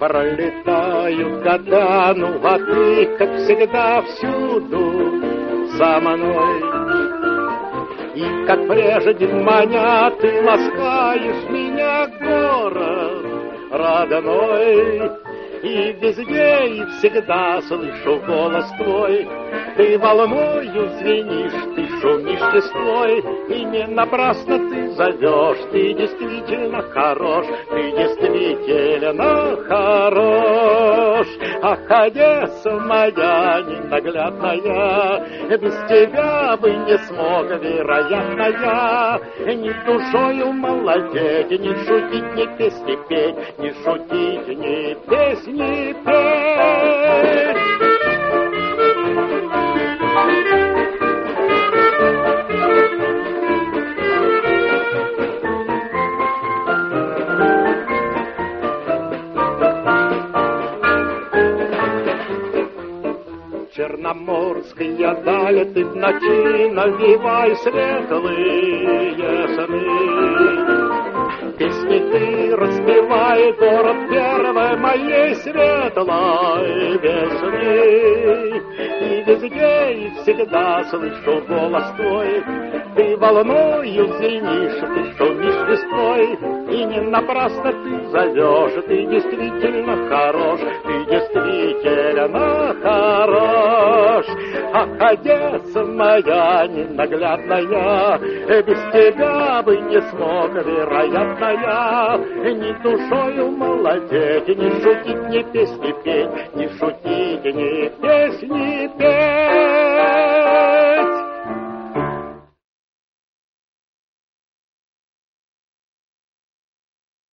Пролетают года, ну а ты, как всегда, всюду со мной. И как прежде маня, ты ласкаешь меня, город родной. И везде, и всегда слышу голос твой. Ты волною звенишь, ты шумишь листвой. И не напрасно ты зовешь, ты действительно хорош, ты действительно хорош. Ах, Одесса моя ненаглядная, без тебя бы не смог, вероятно, я ни душою молодеть, ни шутить, ни песни петь, ни шутить, ни песни петь. Черноморская даль, ты в ночи навевай светлые сны. Песни ты распевай, город первой моей светлой весны. И везде, и всегда слышу голос твой. Ты волною звенишь, ты шумишь листвой. И не напрасно ты зовешь, ты действительно хорош, ты действительно хорош. Ах, Одесса моя ненаглядная, без тебя бы не смог, вероятно, я ни душою молодеть, ни шутить, ни песни петь, ни шутить, ни песни петь.